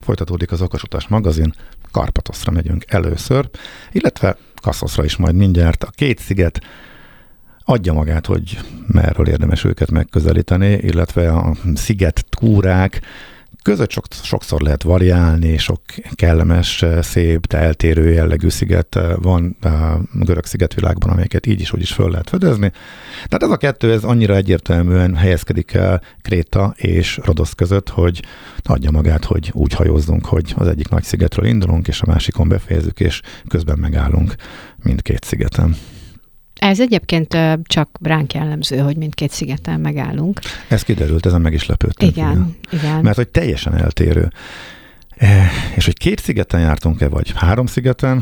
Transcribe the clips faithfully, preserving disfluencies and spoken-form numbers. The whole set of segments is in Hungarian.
folytatódik az Okosutás magazin, Karpatoszra megyünk először, illetve Kaszoszra is majd mindjárt. A két sziget adja magát, hogy merről érdemes őket megközelíteni, illetve a sziget túrák között sok, sokszor lehet variálni, sok kellemes, szép, de eltérő jellegű sziget van a görög szigetvilágban, amelyeket így is, úgy is föl lehet fedezni. Tehát ez a kettő, ez annyira egyértelműen helyezkedik el Kréta és Rodosz között, hogy adja magát, hogy úgy hajózzunk, hogy az egyik nagy szigetről indulunk, és a másikon befejezzük, és közben megállunk mindkét szigeten. Ez egyébként csak ránk jellemző, hogy mindkét szigeten megállunk. Ez kiderült, ezen meg is lepődtem. Igen, igen. Mert hogy teljesen eltérő. E, és hogy két szigeten jártunk-e, vagy három szigeten,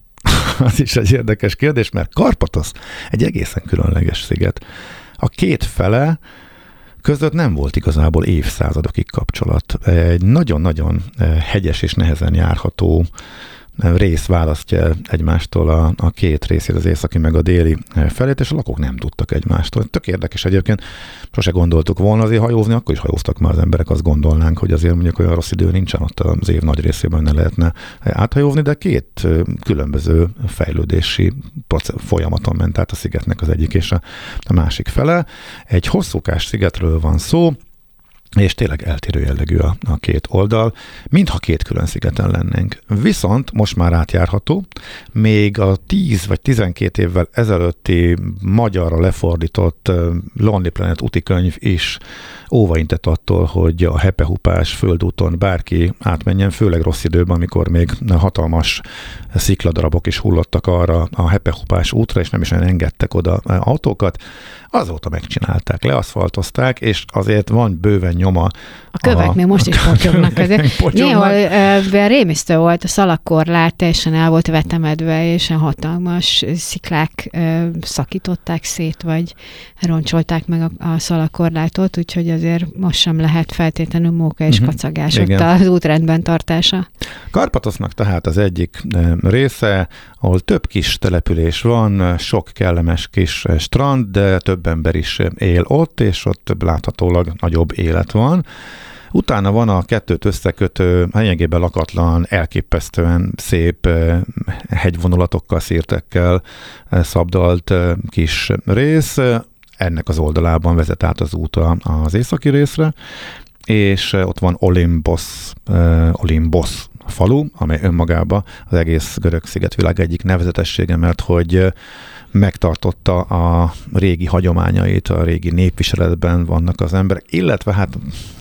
az is egy érdekes kérdés, mert Karpatosz egy egészen különleges sziget. A két fele között nem volt igazából évszázadokig kapcsolat. Egy nagyon-nagyon hegyes és nehezen járható rész választja el egymástól a, a két részét, az északi meg a déli felét, és a lakók nem tudtak egymástól. Tök érdekes egyébként, sose gondoltuk volna azért hajózni, akkor is hajóztak már az emberek, azt gondolnánk, hogy azért mondjuk olyan rossz idő nincsen, ott az év nagy részében ne lehetne áthajózni, de két különböző fejlődési folyamaton ment át a szigetnek az egyik és a, a másik fele. Egy hosszúkás szigetről van szó, és tényleg eltérő jellegű a, a két oldal, mintha két külön szigeten lennénk. Viszont most már átjárható, még a tíz vagy tizenkét évvel ezelőtti magyarra lefordított Lonely Planet útikönyv is óvaintett attól, hogy a hepehupás földúton bárki átmenjen, főleg rossz időben, amikor még hatalmas szikladarabok is hullottak arra a hepehupás útra, és nem is olyan engedtek oda autókat. Azóta megcsinálták, leaszfaltozták, és azért van bőven nyoma. A kövek a, még most is potyognak. Néhol uh, rémisztő volt, a szalagkorlát teljesen el volt vetemedve, és a hatalmas sziklák uh, szakították szét, vagy roncsolták meg a, a szalagkorlátot, úgyhogy azért most sem lehet feltétlenül móka és uh-huh. kacagás ott az útrendben tartása. Karpatosznak tehát az egyik része, ahol több kis település van, sok kellemes kis strand, de több ember is él ott, és ott láthatólag nagyobb élet van. Utána van a kettőt összekötő, lényegében lakatlan, elképesztően szép hegyvonulatokkal, szirtekkel szabdalt kis rész. Ennek az oldalában vezet át az út az északi részre, és ott van Olimbosz, Olimbosz falu, amely önmagában az egész görög szigetvilág egyik nevezetessége, mert hogy megtartotta a régi hagyományait, a régi népviseletben vannak az emberek, illetve hát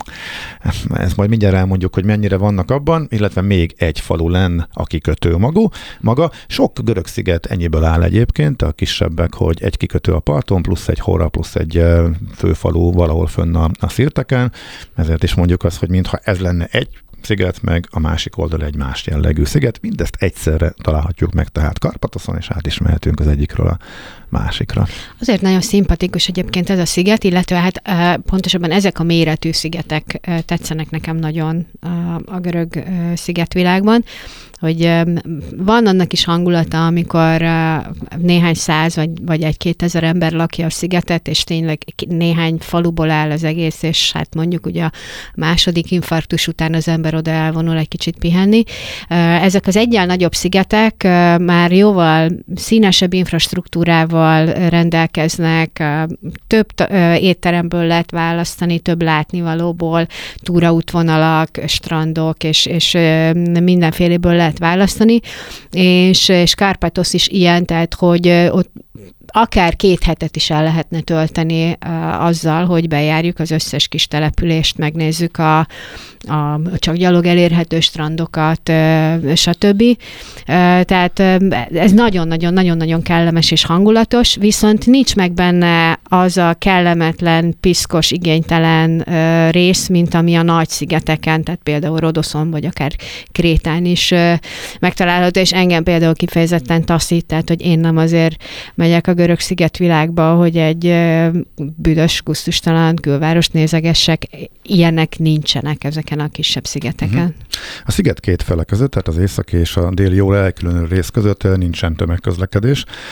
ezt majd mindjárt elmondjuk, hogy mennyire vannak abban, illetve még egy falu lenn, a kikötő maga. maga. Sok görög sziget ennyiből áll egyébként, a kisebbek, hogy egy kikötő a parton, plusz egy hora, plusz egy főfalu valahol fönn a, a szirteken, ezért is mondjuk azt, hogy mintha ez lenne egy sziget, meg a másik oldal egy más jellegű sziget. Mindezt egyszerre találhatjuk meg, tehát Karpatoszon, és át is mehetünk az egyikről a másikra. Azért nagyon szimpatikus egyébként ez a sziget, illetve hát pontosabban ezek a méretű szigetek tetszenek nekem nagyon a görög szigetvilágban, hogy van annak is hangulata, amikor néhány száz vagy, vagy egy-két ezer ember lakja a szigetet, és tényleg néhány faluból áll az egész, és hát mondjuk ugye a második infarktus után az ember oda elvonul egy kicsit pihenni. Ezek az egyel nagyobb szigetek már jóval színesebb infrastruktúrával rendelkeznek, több étteremből lehet választani, több látnivalóból, túraútvonalak, strandok, és, és mindenféléből lehet választani, és, és Karpatosz is ilyen, tehát hogy ott akár két hetet is el lehetne tölteni uh, azzal, hogy bejárjuk az összes kis települést, megnézzük a, a csak gyalog elérhető strandokat, uh, stb. Uh, tehát uh, ez nagyon-nagyon-nagyon-nagyon kellemes és hangulatos, viszont nincs meg benne az a kellemetlen, piszkos, igénytelen uh, rész, mint ami a nagy szigeteken, tehát például Rodoszon, vagy akár Krétán is uh, megtalálható, és engem például kifejezetten taszít, tehát hogy én nem azért megyek a görög szigetvilágba, hogy egy büdös, gusztustalan külvárost nézegessek, ilyenek nincsenek ezeken a kisebb szigeteken. Uh-huh. A sziget két fele között, tehát az északi és a déli jól elkülönülő rész között nincsen tömegközlekedés.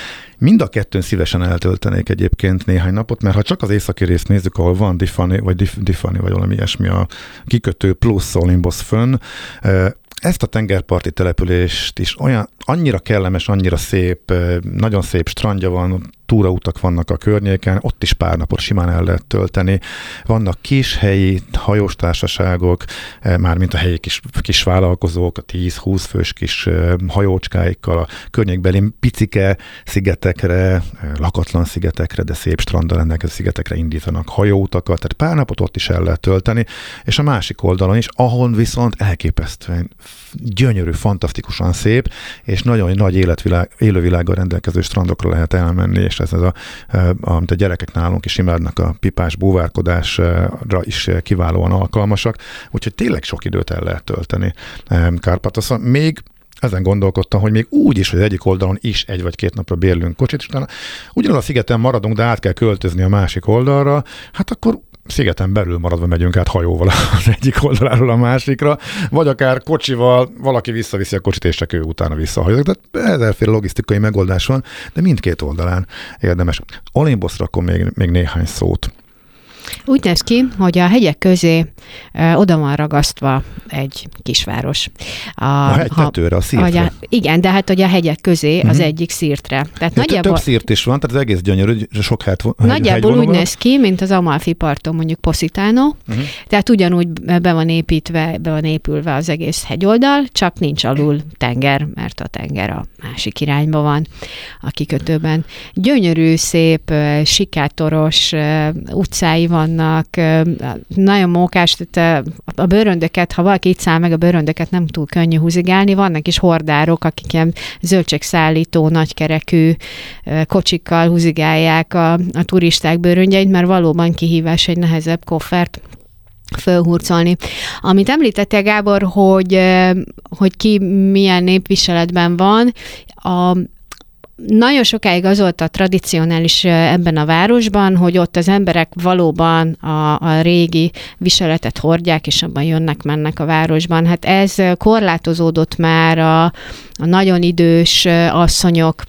Mind a kettőn szívesen eltöltenék egyébként néhány napot, mert ha csak az északi részt nézzük, ahol van Diffani, vagy Dif- Diffani, vagy valami ilyesmi a kikötő plusz Olympos fönn, ezt a tengerparti települést is olyan, annyira kellemes, annyira szép, nagyon szép strandja van, túrautak vannak a környéken, ott is pár napot simán el lehet tölteni. Vannak kis helyi hajós társaságok, mármint a helyi kis, kis vállalkozók, a tíz-húsz fős kis hajócskáikkal, a környékbeli picike szigetekre, lakatlan szigetekre, de szép stranddal rendelkező szigetekre indítanak hajóutakat, tehát pár napot ott is el lehet tölteni, és a másik oldalon is, ahol viszont elképesztően gyönyörű, fantasztikusan szép, és nagyon nagy életvilág, élővilággal rendelkező strandokra lehet elmenni, és ez, ez a, amit a gyerekek nálunk is imádnak, a pipás búvárkodásra is kiválóan alkalmasak, úgyhogy tényleg sok időt el lehet tölteni Kárpátoszon. Még ezen gondolkodtam, hogy még úgy is, hogy az egyik oldalon is egy vagy két napra bérlünk kocsit, és utána ugyanaz a szigeten maradunk, de át kell költözni a másik oldalra, hát akkor szigeten belül maradva megyünk át hajóval az egyik oldaláról a másikra, vagy akár kocsival, valaki visszaviszi a kocsit, és csak ő utána visszahajózik. Tehát ezerféle logisztikai megoldás van, de mindkét oldalán érdemes. Olympusra akkor még, még néhány szót. Úgy néz ki, hogy a hegyek közé ö, oda van ragasztva egy kisváros. A, a hegytetőre, a szirtre. A, igen, de hát hogy a hegyek közé az uh-huh. egyik szirtre. Tehát nagyjából, több szirt is van, tehát az egész gyönyörű, sok hát hegy, nagyjából úgy néz ki, mint az Amalfi parton mondjuk Positano, uh-huh. tehát ugyanúgy be van építve, be van épülve az egész hegyoldal, csak nincs alul tenger, mert a tenger a másik irányba van a kikötőben. Gyönyörű, szép, sikátoros utcái vannak, nagyon mókás, tehát a bőröndöket, ha valaki itt száll meg, a bőröndöket nem túl könnyű húzigálni, vannak is hordárok, akik ilyen zöldségszállító, nagykerekű kocsikkal húzigálják a, a turisták bőröngyeit, mert valóban kihívás egy nehezebb koffert fölhurcolni. Amit említettél, Gábor, hogy, hogy ki milyen népviseletben van, a nagyon sokáig az volt a tradicionális ebben a városban, hogy ott az emberek valóban a, a régi viseletet hordják, és abban jönnek-mennek a városban. Hát ez korlátozódott már a, a nagyon idős asszonyok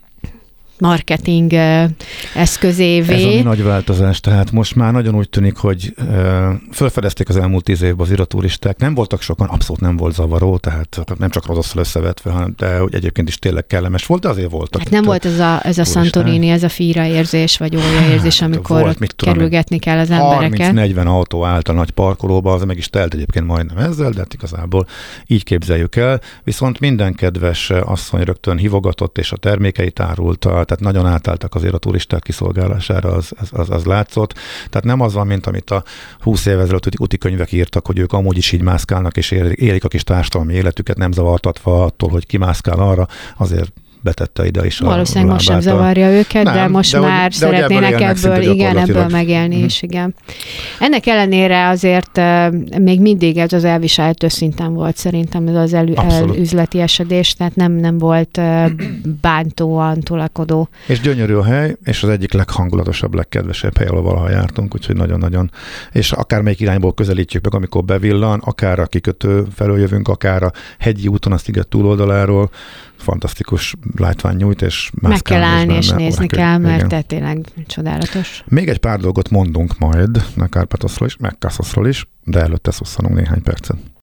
marketing eszközévé. Ez a nagy változás, tehát most már nagyon úgy tűnik, hogy uh, felfedezték az elmúlt tíz évben az iraturisták. Nem voltak sokan, abszolút nem volt zavaró, tehát nem csak Rodosszal összevetve, hanem de hogy egyébként is tényleg kellemes volt, de azért voltak. Hát nem volt ez a, ez a Santorini, ez a fíra érzés, vagy ója érzés, hát, amikor volt, ott kerülgetni kell az embereket. harminc-negyven autó állt a nagy parkolóba, az meg is telt egyébként majdnem ezzel, de hát igazából így képzeljük el. Viszont minden kedves asszony rögtön hívogatott, és a termékeit árulta, tehát nagyon átálltak azért a turisták kiszolgálására, az, az, az látszott. Tehát nem az van, mint amit a húsz év ezelőtt útikönyvek írtak, hogy ők amúgy is így mászkálnak, és élik a kis társadalmi életüket, nem zavartatva attól, hogy ki mászkál arra, azért betette ide is a valószínűleg most sem zavarja őket, nem, de most de már hogy, szeretnének ebből, ebből igen, ebből megélni hmm. is, igen. Ennek ellenére azért uh, még mindig ez az elviselhető szinten volt szerintem ez az elü- elüzleti esedés, tehát nem, nem volt uh, bántóan tolakodó. És gyönyörű a hely, és az egyik leghangulatosabb, legkedvesebb hely, ahol valaha jártunk, úgyhogy nagyon-nagyon, és akármelyik irányból közelítjük meg, amikor bevillan, akár a kikötő felől jövünk, akár a hegyi úton, a sziget túloldaláról, fantasztikus látvány nyújt, és meg kell állni, és nézni kell, mert te tényleg csodálatos. Még egy pár dolgot mondunk majd a Kárpátoszról is, meg Kaszoszról is, de előtte szusszanunk néhány percet.